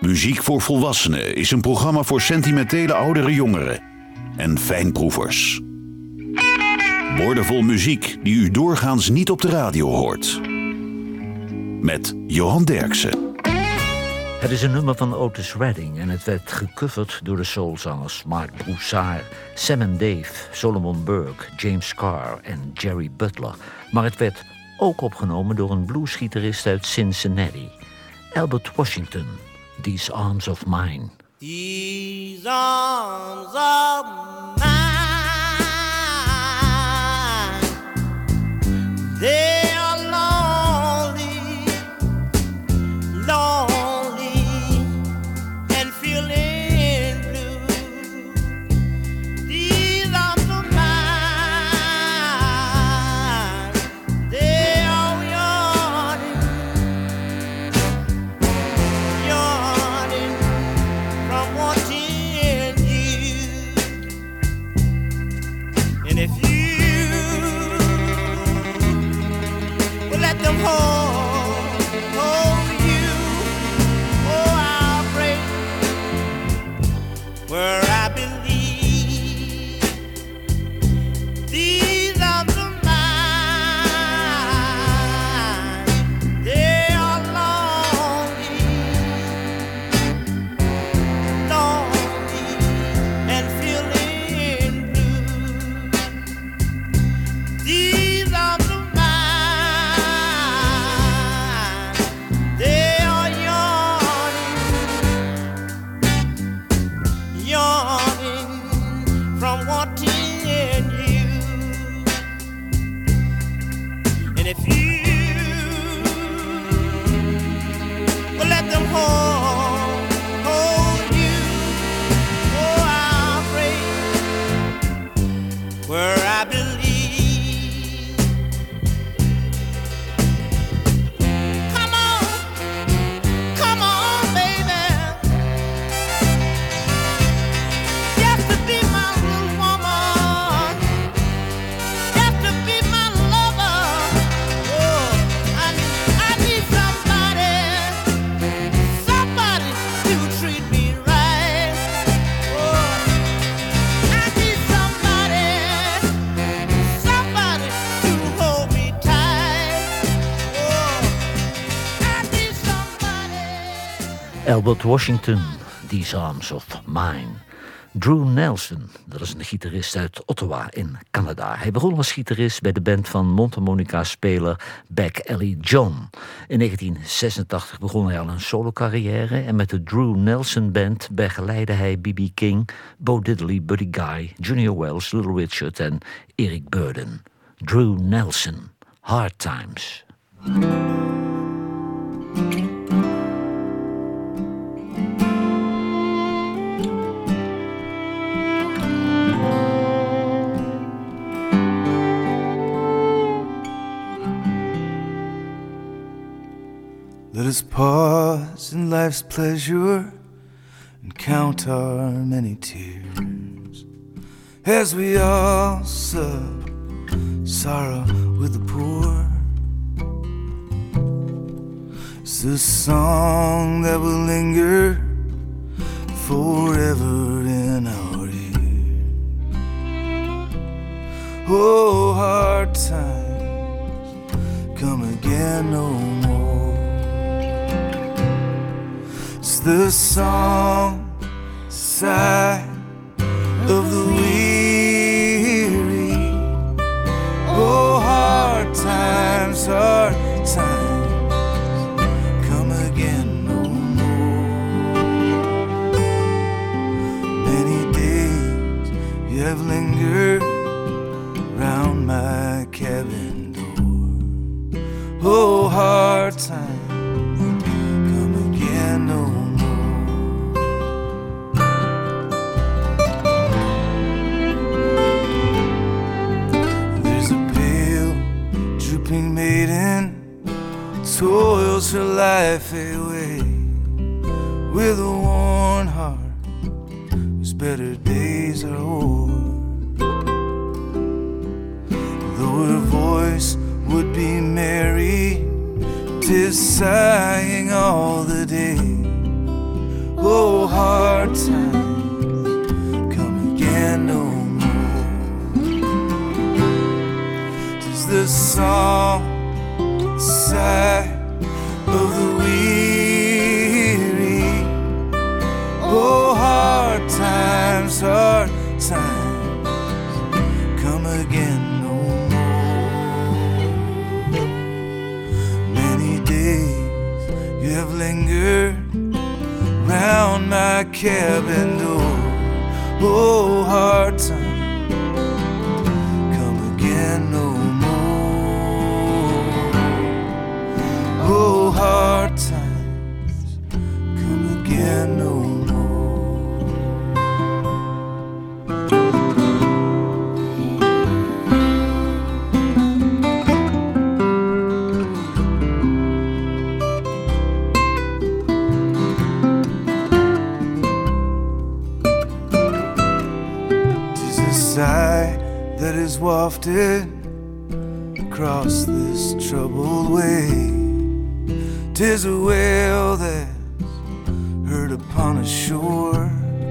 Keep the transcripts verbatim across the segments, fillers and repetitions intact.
Muziek voor Volwassenen is een programma voor sentimentele oudere jongeren en fijnproevers. Woordenvol muziek die u doorgaans niet op de radio hoort. Met Johan Derksen. Het is een nummer van Otis Redding en het werd gecoverd door de soulzangers Mark Broussard, Sam and Dave, Solomon Burke, James Carr en Jerry Butler. Maar het werd ook opgenomen door een bluesgitarist uit Cincinnati, Albert Washington. These Arms of Mine. These arms of mine, they are lonely, lonely, and feeling blue. These arms of mine, they are yawning, yawning from wanting you. And if you will let them hold, hold you, oh, I'll pray where I believe these arms of mine, they are lonely, lonely, and feeling blue. These arms of mine, they are yawning, yawning from wanting you. And if you will let them hold, hold you, oh, I'll pray where I believe. Come on, come on, baby. Just to be my little woman, just to be my lover. Oh, I need, I need somebody, somebody to treat me right. Oh, I need somebody, somebody to hold me tight. Oh, I need somebody. Albert Washington, These Arms of Mine. Drew Nelson, dat is een gitarist uit Ottawa in Canada. Hij begon als gitarist bij de band van mondharmonica-speler Back Alley John. In negentien zesentachtig begon hij al een solocarrière en met de Drew Nelson Band begeleidde hij B B King, Bo Diddley, Buddy Guy, Junior Wells, Little Richard en Eric Burdon. Drew Nelson, Hard Times. Let us pause in life's pleasure and count our many tears as we all sup sorrow with the poor. It's the song that will linger forever in our ears. Oh, hard times come again no more. It's the song, sigh of the weary. Oh, hard times, hard times come again no more. Many days you have lingered round my cabin door. Oh, hard times come again no more. Maiden toils her life away with a worn heart whose better days are o'er. Though her voice would be merry, 'tis sighing all the day. Oh, hard times come again no more. 'Tis the song, sigh of the weary. Oh, hard times, hard times come again no more. Many days you have lingered round my cabin door. Oh, hard times come again no more. Oh, hard times come again no more. Sigh that is wafted across this troubled way. 'Tis a wail that's heard upon a shore.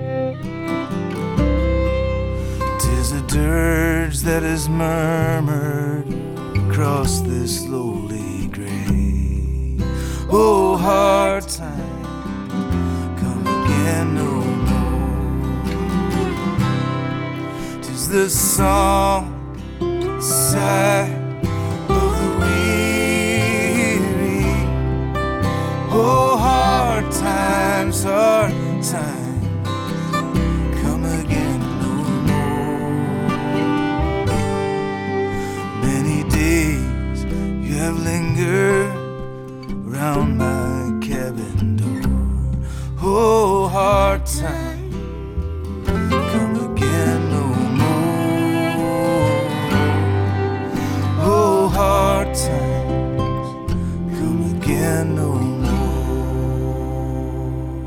'Tis a dirge that is murmured across this lowly grave. Oh, hard time, come again no more. The song, sigh of the weary. Oh, hard times, hard times come again no more. Many days you have lingered around my cabin door. Oh, hard times come again no more. Hard times come again no more.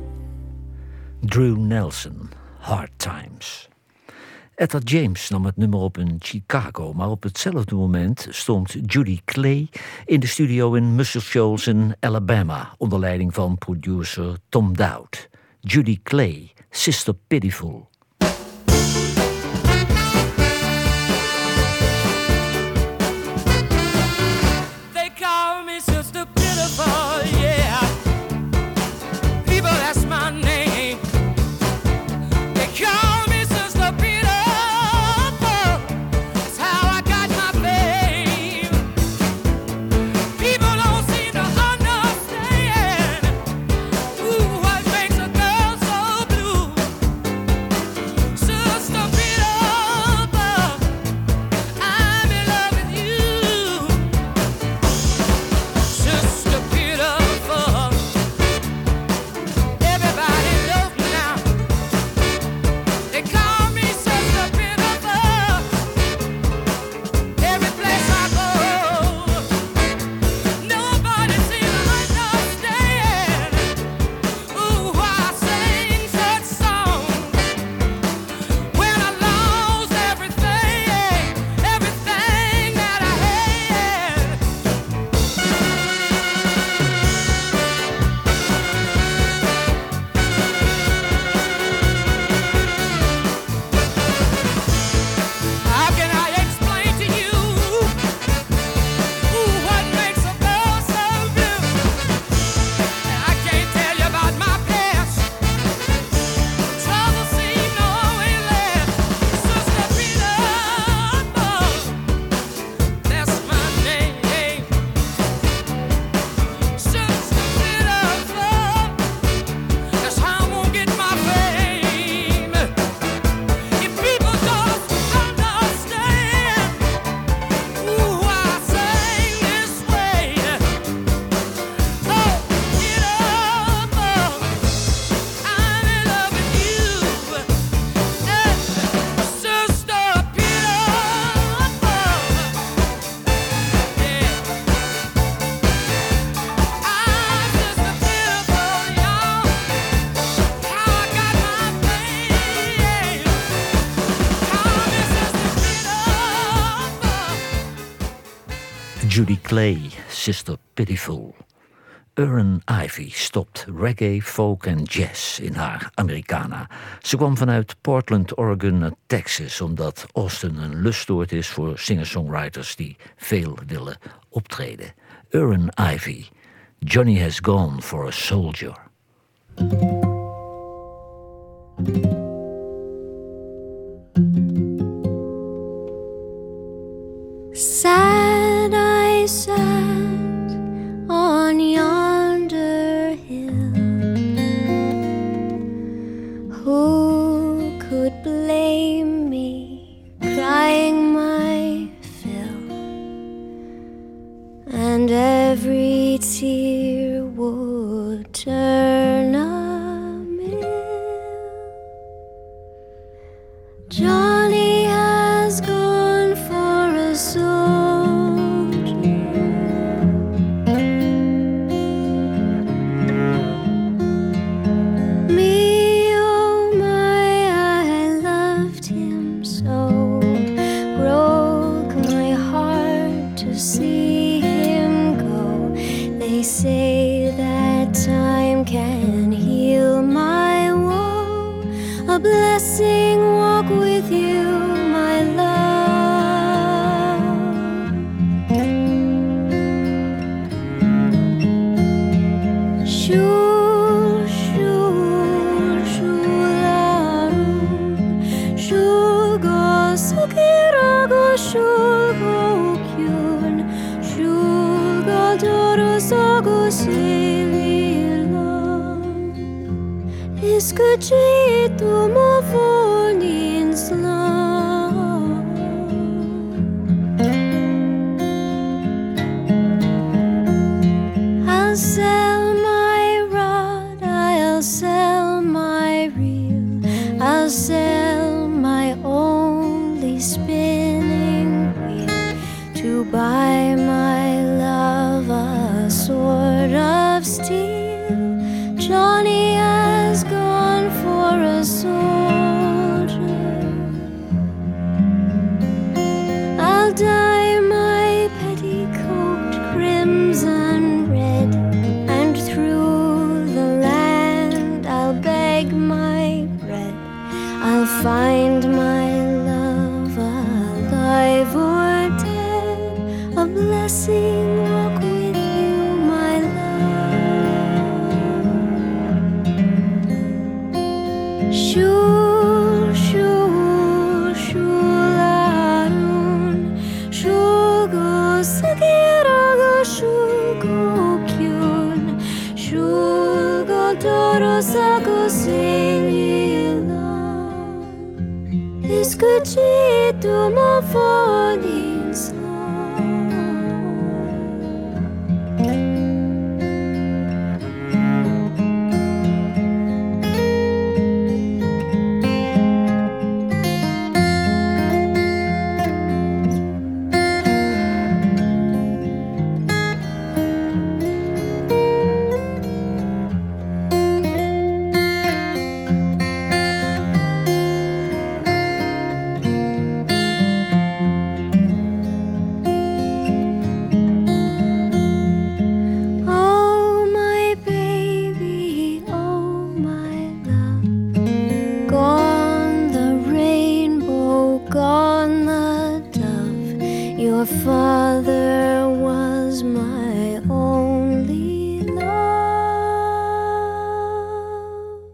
Drew Nelson, Hard Times. Etta James nam het nummer op in Chicago, maar op hetzelfde moment stond Judy Clay in de studio in Muscle Shoals in Alabama onder leiding van producer Tom Dowd. Judy Clay, Sister Pitiful. Judy Clay, Sister Pitiful. Erin Ivy stopt reggae, folk en jazz in haar Americana. Ze kwam vanuit Portland, Oregon naar Texas, omdat Austin een lustoord is voor singer-songwriters die veel willen optreden. Erin Ivy, Johnny Has Gone for a Soldier. Sad I sat on yonder hill. Who could blame me, crying my fill? And every tear would turn a mill. Johnny has gone for a soldier. Me, oh my, I loved him so. Broke my heart to see him go. They say that time can heal my woe. A blessing walk with you, my love. Shul, shul, shularun, shul go sakira go shul go kyun, shul go dorosa go sililam. Escuchi tu mofon in slam. I'll sell my rod, I'll sell my reel, I'll sell my only spinning wheel to buy my love a sword of steel. Johnny has gone for a soldier. I'll dye my petticoat crimson red, and through the land I'll beg my bread. I'll find my love alive or dead. A blessing walk with you, my love. Shul, shul, shularun, shul go sakira go shul go kyun, shul go dorosa go sililam. Escuchi tu mofon in slam. Oh my baby, oh my love, gone the rainbow, gone the dove. Your father was my only love.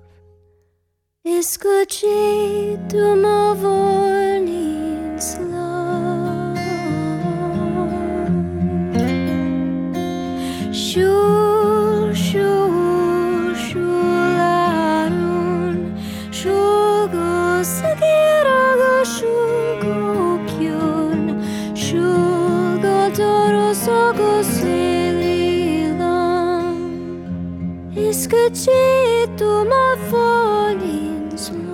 Escuchi tu mofon in slam. Shul, shul, shularun, shul go sakira go shul go kyun, shul go dorosa go sililam. Escuchi tu mofon in slam.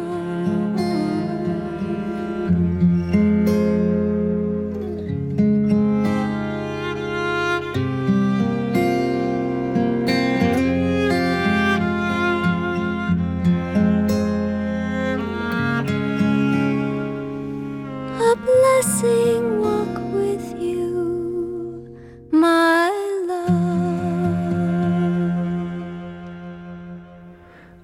A blessing walk with you, my love.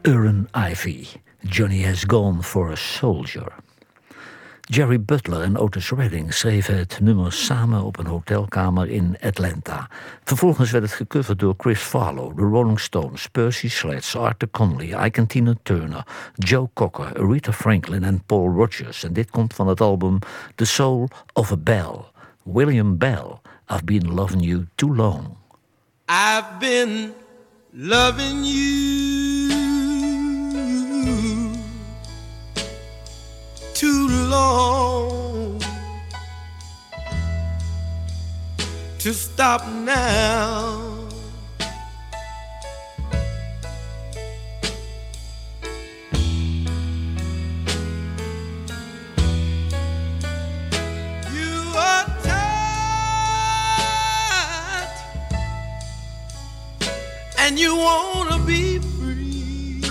Erin Ivy, Johnny Has Gone for a Soldier. Jerry Butler en Otis Redding schreven het nummer samen op een hotelkamer in Atlanta. Vervolgens werd het gecoverd door Chris Farlowe, The Rolling Stones, Percy Sledge, Arthur Conley, Ike and Tina Turner, Joe Cocker, Aretha Franklin en Paul Rodgers. En dit komt van het album The Soul of a Bell. William Bell, I've Been Loving You Too Long. I've been loving you too long to stop now. You are tired and you wanna be free.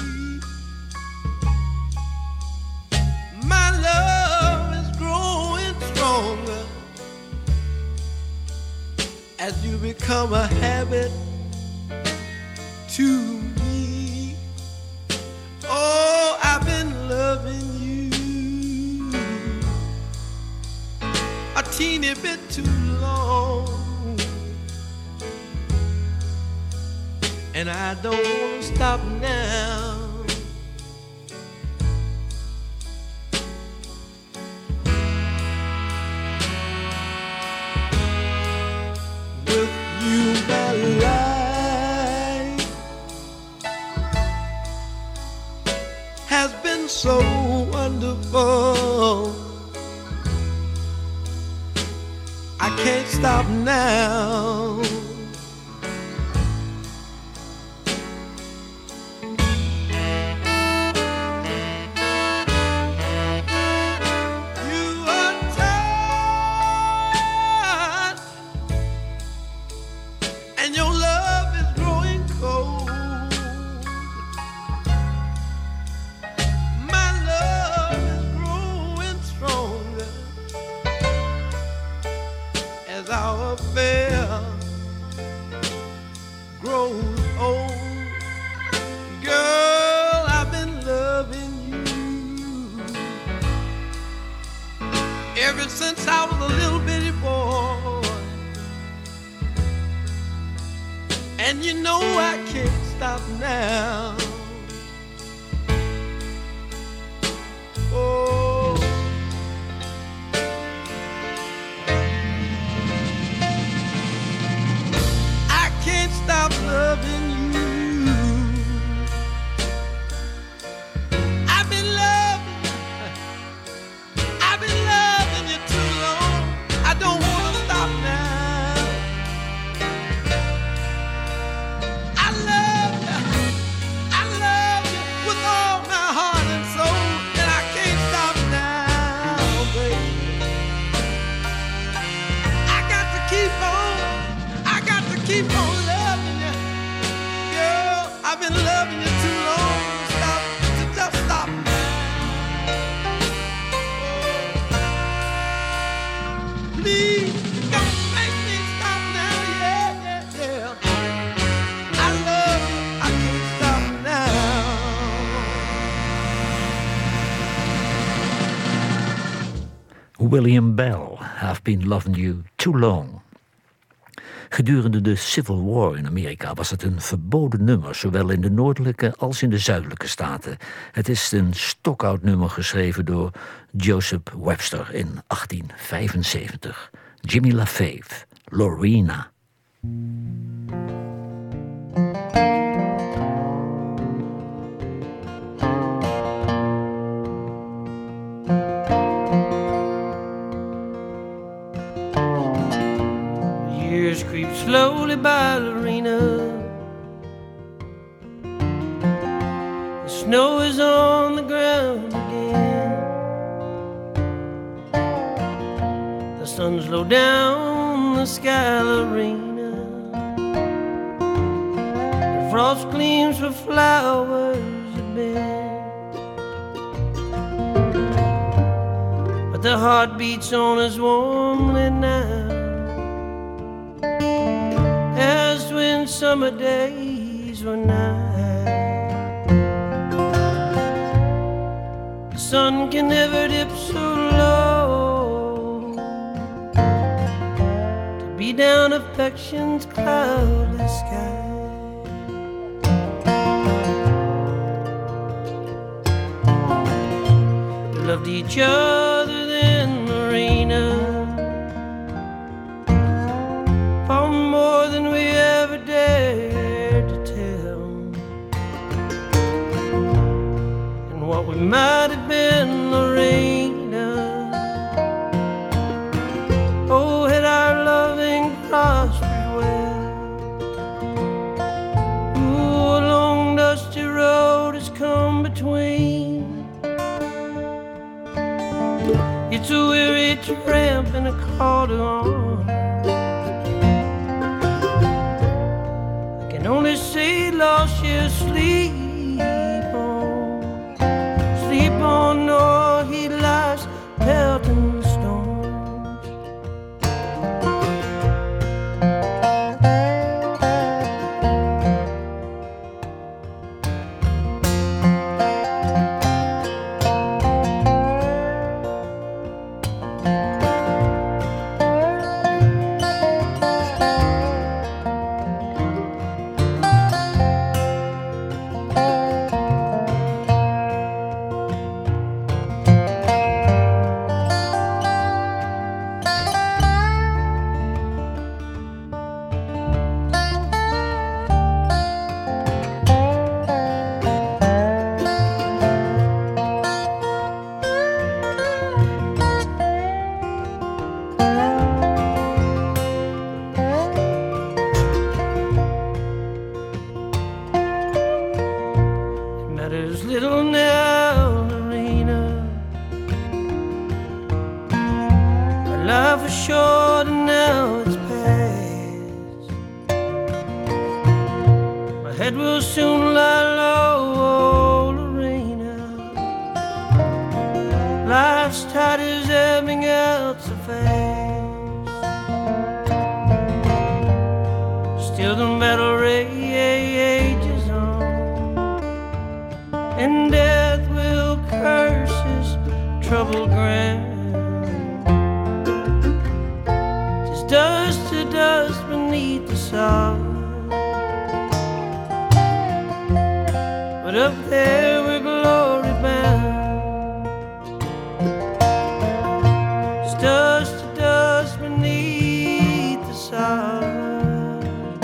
My love is growing stronger as you become a habit to me. Oh, I've been loving you a teeny bit too long, and I don't want to stop now. With you, my life has been so wonderful. I can't stop now. Since I was a little bitty boy, and you know I can't stop now. Oh, I can't stop loving you. I've been loving, I've been loving you too long. I don't want to stop now. I love you, I love you with all my heart and soul, and I can't stop now, baby. I got to keep on, I got to keep on loving you, girl. I've been loving you too long to stop, to just stop now. Please, don't make me stop now, yeah, yeah, yeah. I love you, I can't stop now. William Bell, I've Been Loving You Too Long. Gedurende de Civil War in Amerika was het een verboden nummer, zowel in de noordelijke als in de zuidelijke staten. Het is een stokoud nummer geschreven door Joseph Webster in achttien vijfenzeventig. Jimmy LaFave, Lorena. Years creep slowly by, Lorena. The snow is on the ground again. The sun's low down the sky, Lorena. The frost gleams where flowers have been. But the heart beats on as warmly now as when summer days were nigh. sun can never dip so low to be down affection's cloudless sky. We loved each other then, Marina, far more than we ever dared to tell. And what we might have been, Lorena, oh, had our loving prospered well. Ooh, a long dusty road has come between. It's a weary tramp and a call to arms. I can only say, lost your sleep on, sleep on, or he lies pelting storms. Matters little now, Lorena. Our life was short and now it's past. My head will soon lie low, oh, Lorena. Life's tide is ebbing out so fast. Still the battle rages on, and death will curse his troubled ground. Tis dust to dust beneath the sod, but up there we're glory bound. Tis dust to dust beneath the sod,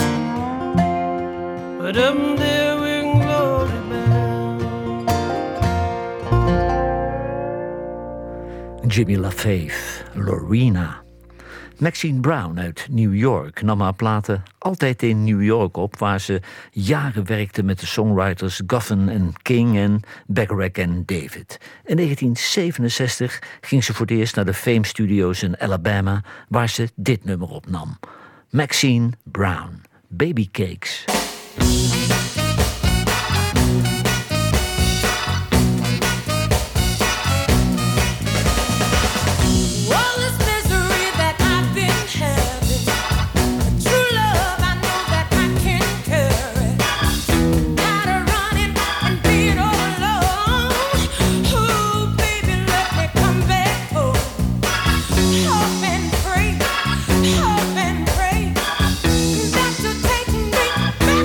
but up there we're glory bound. Jimmy LaFave, Lorena. Maxine Brown uit New York nam haar platen altijd in New York op, waar ze jaren werkte met de songwriters Goffin en King en Bacharach en David. In negentien zevenenzestig ging ze voor het eerst naar de Fame Studios in Alabama, waar ze dit nummer opnam. Maxine Brown, Baby Cakes. Hope and pray that to take me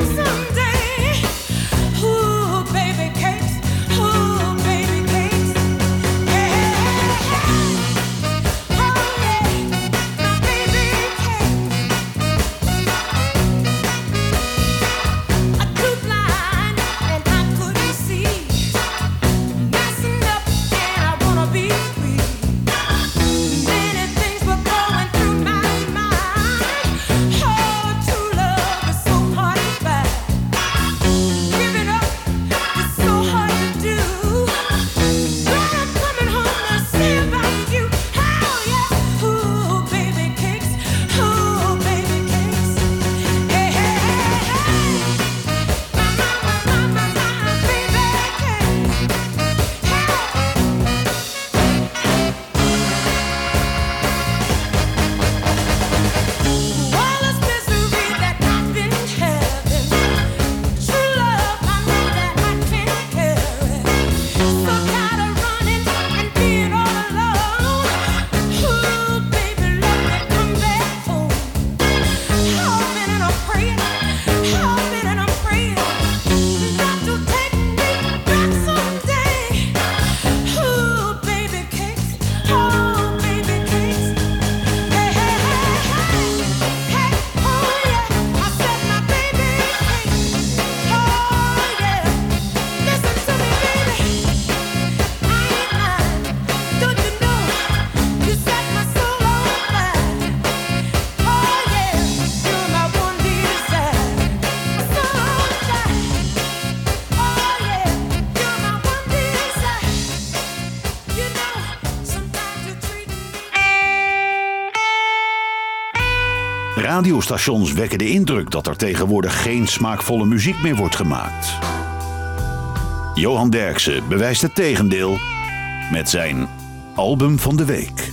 radiostations wekken de indruk dat er tegenwoordig geen smaakvolle muziek meer wordt gemaakt. Johan Derksen bewijst het tegendeel met zijn album van de week.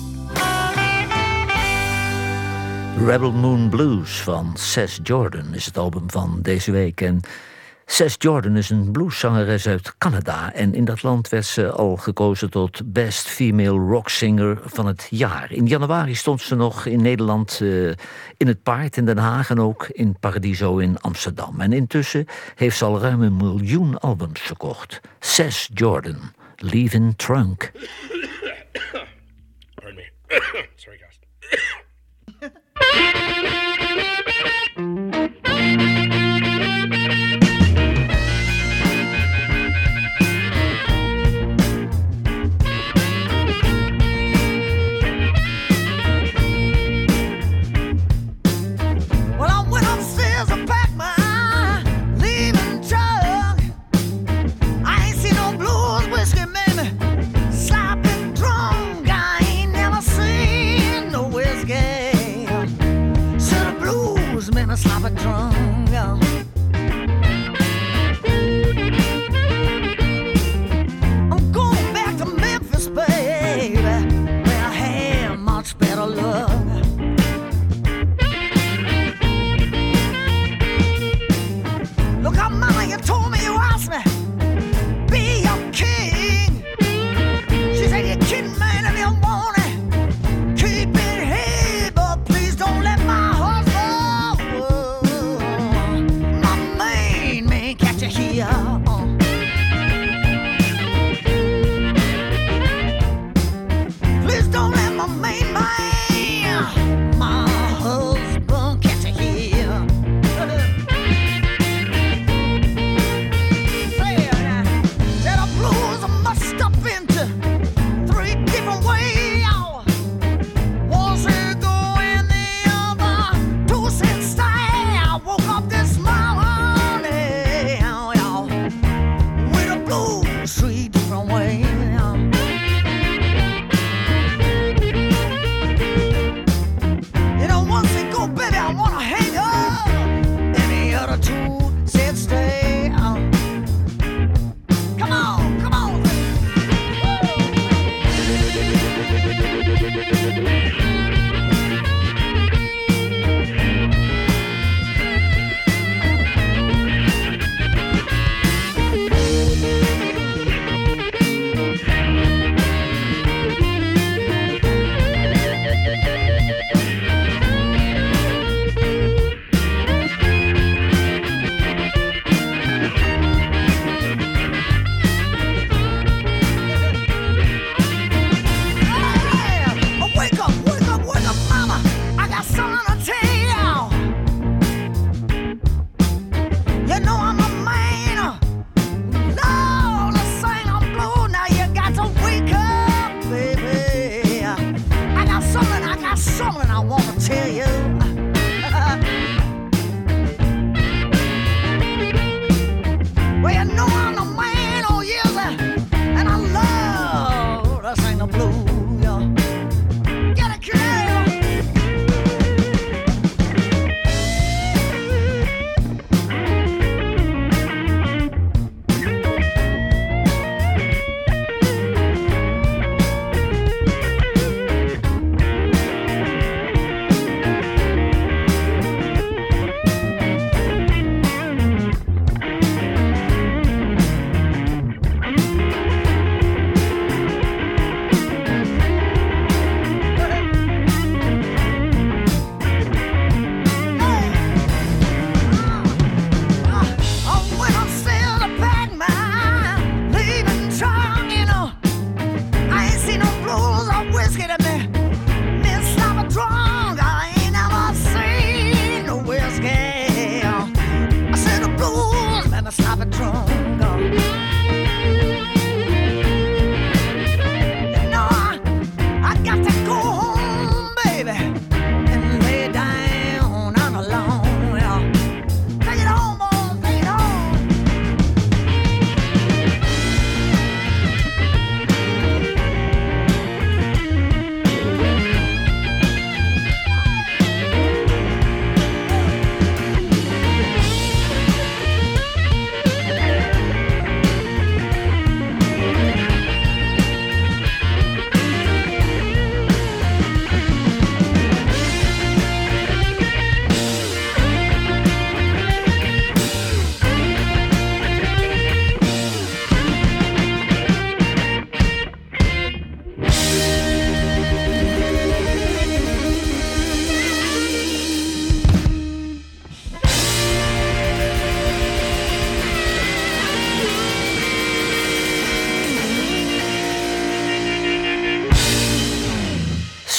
Rebel Moon Blues van Seth Jordan is het album van deze week. En Seth Jordan is een blueszangeres uit Canada. En in dat land werd ze al gekozen tot Best Female Rock Singer van het jaar. In januari stond ze nog in Nederland uh, in het Paard in Den Haag en ook in Paradiso in Amsterdam. En intussen heeft ze al ruim een miljoen albums verkocht. Seth Jordan, Leaving Trunk. Pardon me. Sorry, guys. Slap a drum, yeah. I'm going back to Memphis, baby, where I had much better luck. Look up, mama, you told me, you asked me, be your king. She said, you're kidding, man, if you want it, keep it here, but please don't let my husband here. Please don't let my main man, my husband, catch you here. Said the blues are mushed up into three different ways. One said go in the other, two said stay. I woke up this morning three different ways. You know, once they go, baby, I wanna hang up. And the other two said stay. Come on, come on.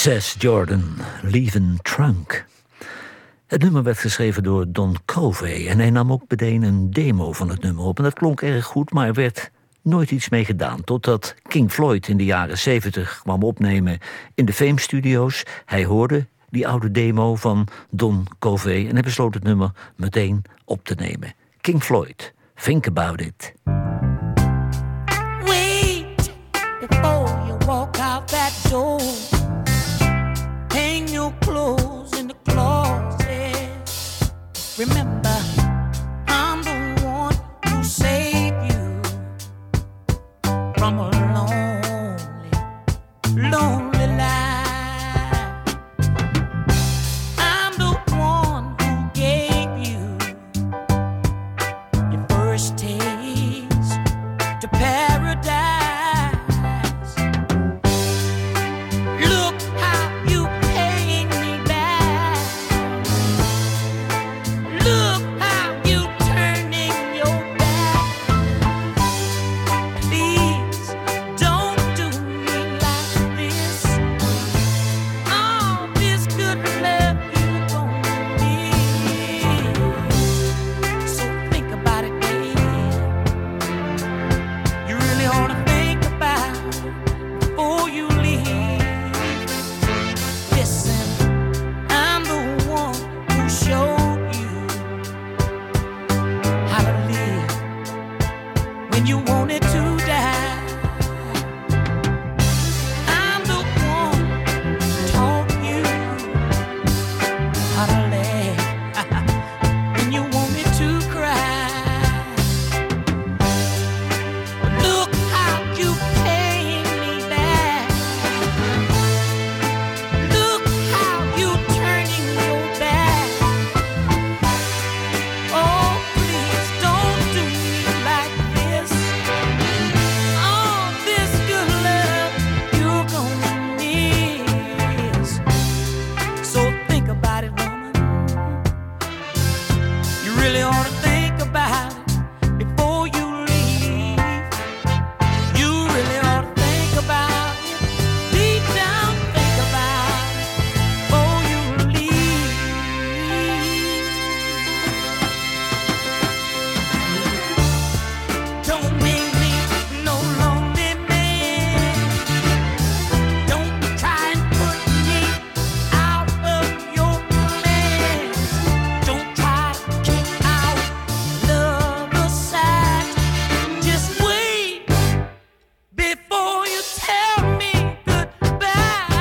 Tess Jordan, Leavin' Trunk. Het nummer werd geschreven door Don Covey en hij nam ook meteen een demo van het nummer op. En dat klonk erg goed, maar er werd nooit iets mee gedaan. Totdat King Floyd in de jaren zeventig kwam opnemen in de Fame Studios. Hij hoorde die oude demo van Don Covey en hij besloot het nummer meteen op te nemen. King Floyd, Think About It. Wait before you walk out that door. Hang your clothes in the closet. Remember, I'm the one who saved you from a lonely, lonely life. I'm the one who gave you your first taste to paradise. Look how you paying me back. Look how you turning your back. Please don't do me like this. All this good love you gon' need. So think about it, baby. You really ought to think about it before you leave. Listen, I'm the one who showed you how to live when you wanted to die. I'm the one who taught you how to laugh when you wanted to cry. Look how you paying me back. Look how you turning your back. Oh, please don't do me like this. All this good love you're gonna miss. So think about it, woman. You really ought to think about it before you leave. You really ought to think about it. Deep down, think about it before you leave. Don't make me no lonely man. Don't try and put me out of your plans. Don't try to kick out another side. Just wait before you tell me goodbye.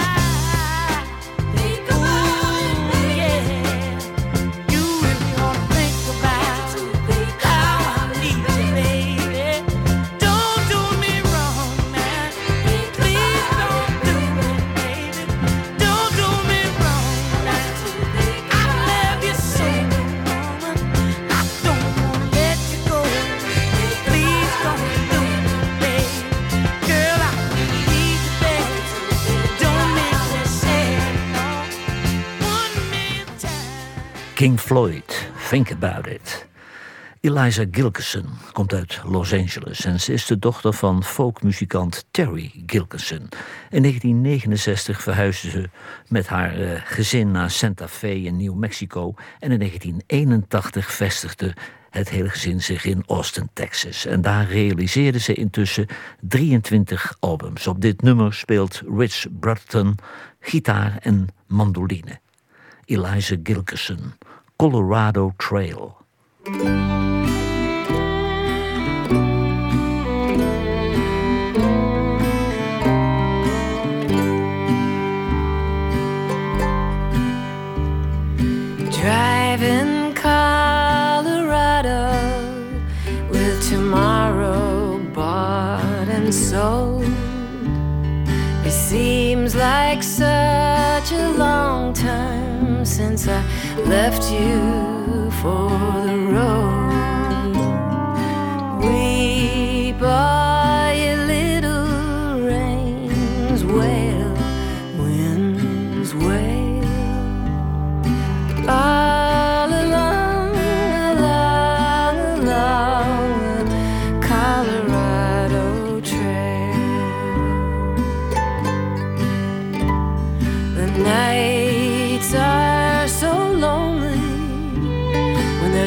Think about it, yeah. You really ought to think about how I need you, baby. Don't do me wrong, man. Please don't do it, baby. Don't do me wrong, man. I love you so, woman. I don't wanna let you go. Please don't do it, baby. Girl, I need you, baby. Don't make me sad, no. One more time. King Floyd, Think About It. Eliza Gilkyson komt uit Los Angeles en ze is de dochter van folkmuzikant Terry Gilkyson. In negentien negenenzestig verhuisde ze met haar eh, gezin naar Santa Fe in New Mexico en in negentien eenentachtig vestigde het hele gezin zich in Austin, Texas. En daar realiseerde ze intussen drieëntwintig albums. Op dit nummer speelt Rich Brotherton gitaar en mandoline. Eliza Gilkyson, Colorado Trail. Driving Colorado with tomorrow bought and sold. It seems like such a long time since I left you for the road. We buy a little rains wail, winds wail. All along, along, along the Colorado Trail.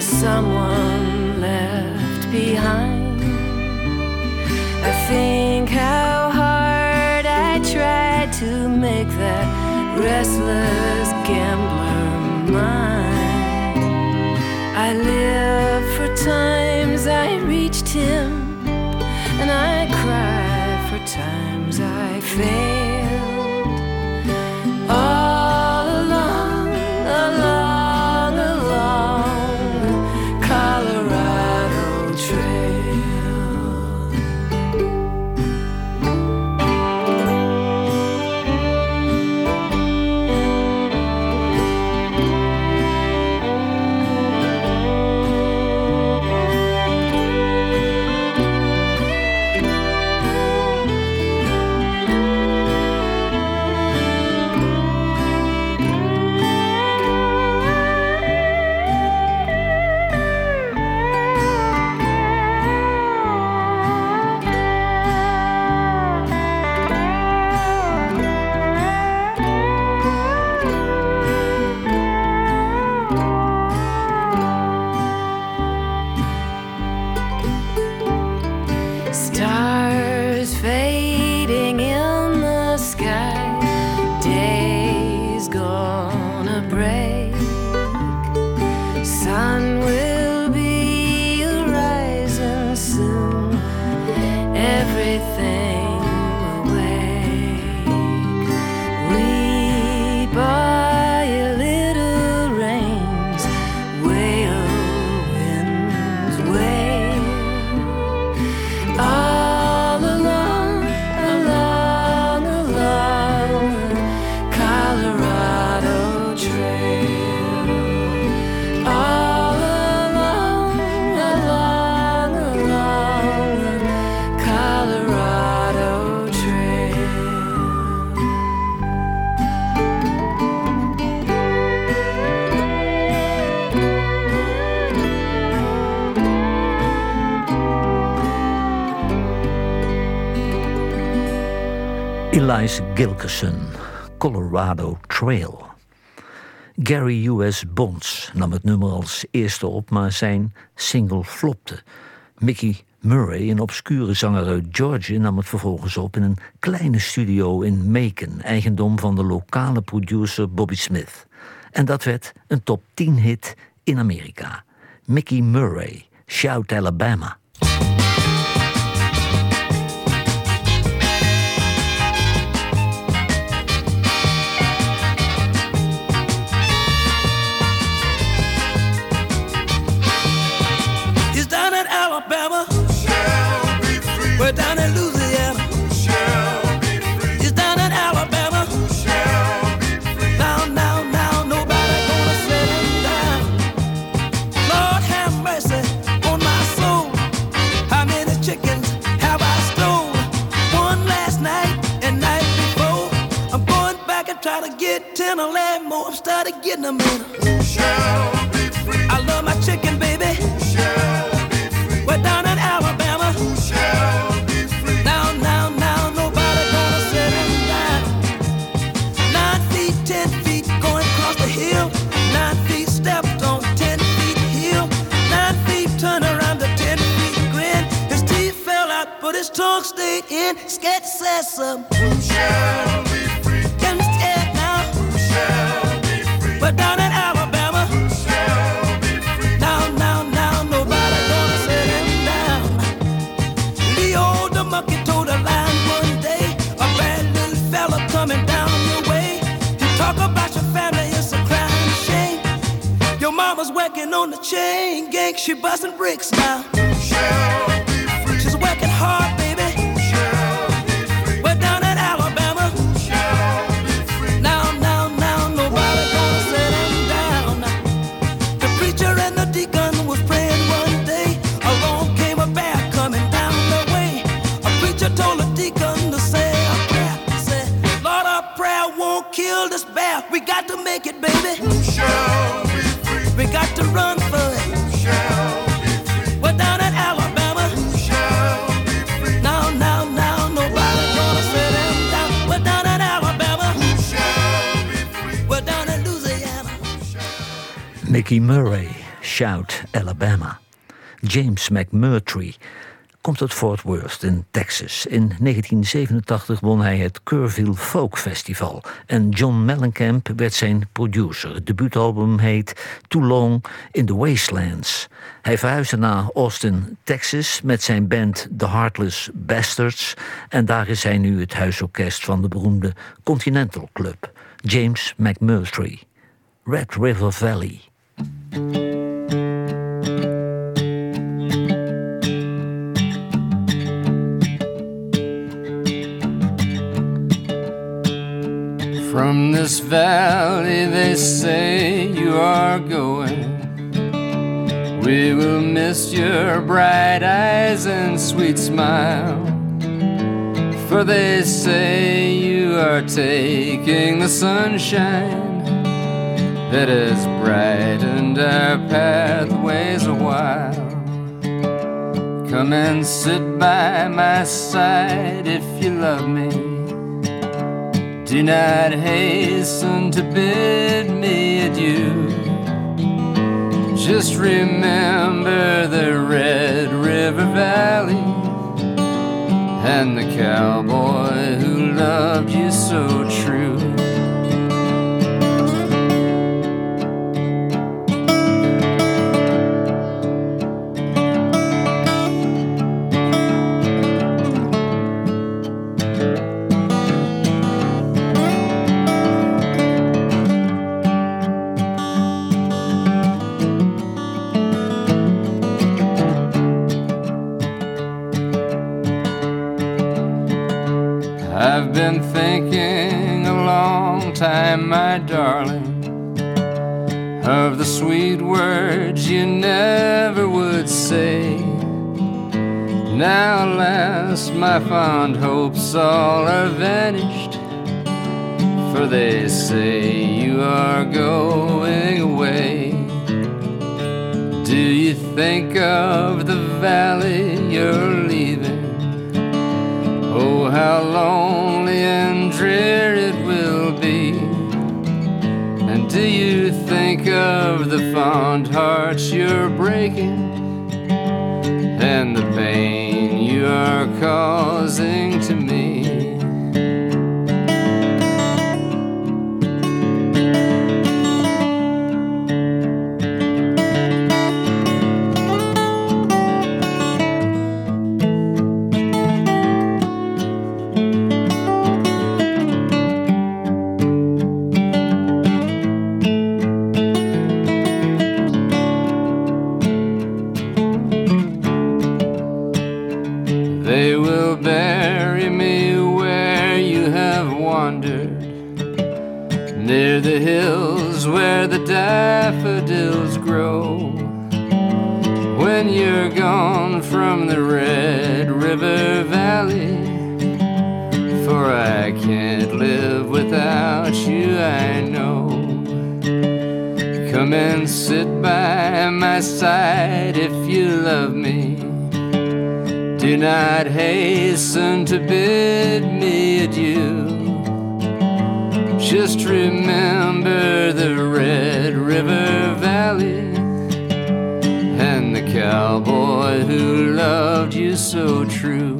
as someone left behind. I think how hard I tried to make that restless gambler mine. I lived for times I reached him, and I cried for times I failed. All along, along, along the Colorado Trail. Stars fading in the sky, day's gonna break. Sun will be rising soon, everything will wake. Weep by a little rains, wail winds, wail. All along, along, along the Colorado Trail. All along, along, along the Colorado Trail. Eliza Gilkyson, Colorado Trail. Gary U S Bonds nam het nummer als eerste op, maar zijn single flopte. Mickey Murray, een obscure zanger uit Georgia, nam het vervolgens op in een kleine studio in Macon, eigendom van de lokale producer Bobby Smith. En dat werd een top tien hit in Amerika. Mickey Murray, Shout Alabama. He's down in Alabama. We're down in Louisiana. He's down in Alabama. Now, now, now, nobody gonna set him down. Lord have mercy on my soul. How many chickens have I stole? One last night and night before. I'm going back and try to get ten or eleven more. I'm started getting them in. I love my chicken, baby. We're down in Alabama. Now, now, now, nobody gonna set him down. Nine feet, ten feet, going across the hill. Nine feet stepped on, ten feet hill. Nine feet turn around to ten feet grin. His teeth fell out, but his tongue stayed in. Sketch says something. Get him scared now. We're down in Alabama. Now, now, now, nobody gonna set him down. Leo the monkey told a line one day. A bad little fella coming down your way. You talk about your family, it's a crying shame. Your mama's working on the chain gang. She busting bricks now. She's working hard, baby. We're down in Alabama. Now, now, now, nobody gonna set him down. The preacher and the deacon was praying one day. Along came a bear coming down the way. A preacher told the deacon to say a prayer. Said, Lord, our prayer won't kill this bear. We got to make it, baby. We got to run for it. We're down in Alabama. Now, now, now, nobody gonna set him down. We're down in Alabama. We're down in Louisiana. Mickey Murray, Shout, Alabama. James McMurtry komt uit Fort Worth in Texas. In negentien zevenentachtig won hij het Kerrville Folk Festival. En John Mellencamp werd zijn producer. Het debuutalbum heet Too Long in the Wastelands. Hij verhuisde naar Austin, Texas met zijn band The Heartless Bastards. En daar is hij nu het huisorkest van de beroemde Continental Club. James McMurtry, Red River Valley. From this valley they say you are going. We will miss your bright eyes and sweet smile. For they say you are taking the sunshine that has brightened our pathways a while. Come and sit by my side if you love me. Do not hasten to bid me adieu. Just remember the Red River Valley and the cowboy who loved you so true. I've been thinking a long time, my darling, of the sweet words you never would say. Now, alas, my fond hopes all are vanished, for they say you are going away. Do you think of the valley you're leaving? Oh, how lonely and drear it will be. And do you think of the fond hearts you're breaking and the pain you are causing to me? They will bury me where you have wandered, near the hills where the daffodils grow. When you're gone from the Red River Valley, for I can't live without you, I know. Come and sit by my side if you love me. Do not hasten to bid me adieu. Just remember the Red River Valley and the cowboy who loved you so true.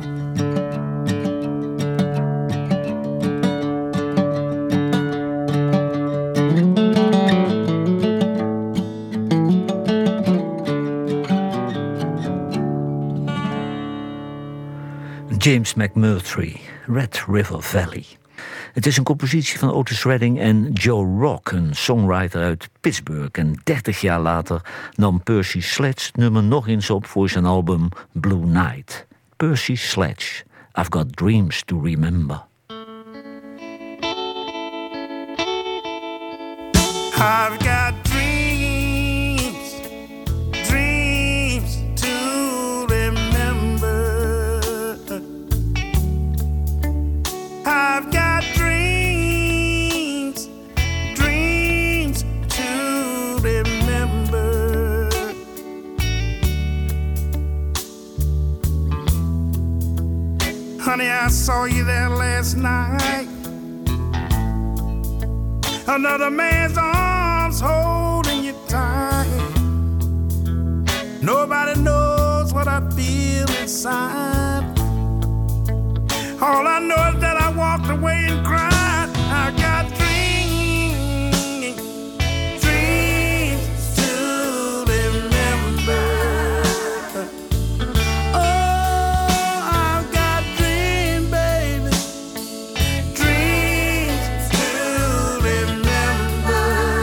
James McMurtry, Red River Valley. Het is een compositie van Otis Redding en Joe Rock, een songwriter uit Pittsburgh. En dertig jaar later nam Percy Sledge het nummer nog eens op voor zijn album Blue Night. Percy Sledge, I've Got Dreams to Remember. I've got dreams, dreams to remember. I've got dreams, dreams to remember. Honey, I saw you there last night. Another man's arms holding you tight. Nobody knows what I feel inside. All I know is that I walked away and cried. I got dreams, dreams to remember. Oh, I've got dreams, baby, dreams to remember.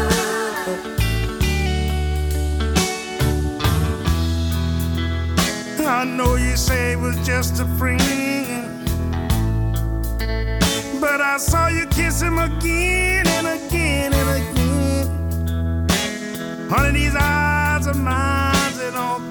I know you say it was just a friend, but I saw you kiss him again and again and again. Honey, these eyes of mine, they don't